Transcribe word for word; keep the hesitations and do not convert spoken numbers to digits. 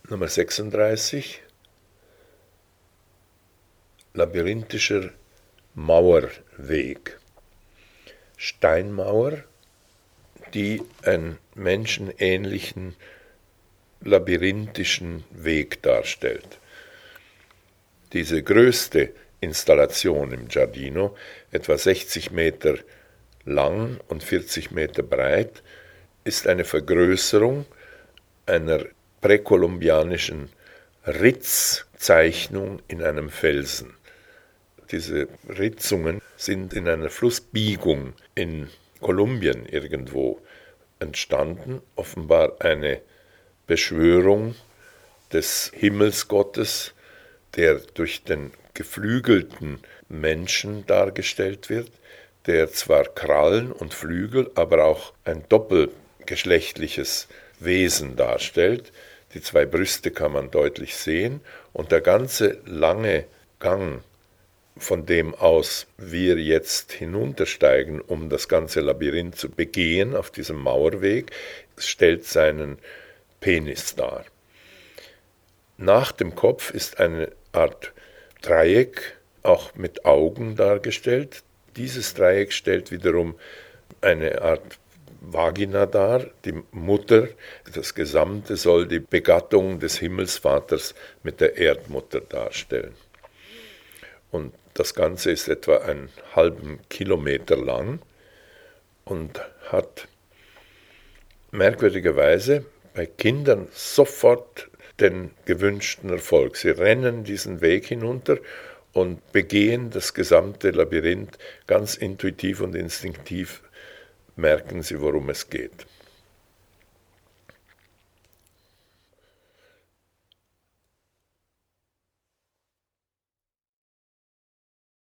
Nummer sechsunddreißig. Labyrinthischer Mauerweg. Steinmauer, die einen menschenähnlichen labyrinthischen Weg darstellt. Diese größte Installation im Giardino, etwa sechzig Meter lang und vierzig Meter breit, ist eine Vergrößerung einer präkolumbianischen Ritzzeichnung in einem Felsen. Diese Ritzungen sind in einer Flussbiegung in Kolumbien irgendwo entstanden, offenbar eine Beschwörung des Himmelsgottes, der durch den geflügelten Menschen dargestellt wird, der zwar Krallen und Flügel, aber auch ein doppelgeschlechtliches Wesen darstellt. Die zwei Brüste kann man deutlich sehen und der ganze lange Gang, von dem aus wir jetzt hinuntersteigen, um das ganze Labyrinth zu begehen auf diesem Mauerweg, stellt seinen Penis dar. Nach dem Kopf ist eine Art Dreieck, auch mit Augen dargestellt. Dieses Dreieck stellt wiederum eine Art Vagina dar, die Mutter. Das Gesamte soll die Begattung des Himmelsvaters mit der Erdmutter darstellen. Und das Ganze ist etwa einen halben Kilometer lang und hat merkwürdigerweise bei Kindern sofort den gewünschten Erfolg. Sie rennen diesen Weg hinunter und begehen das gesamte Labyrinth ganz intuitiv und instinktiv, merken sie, worum es geht.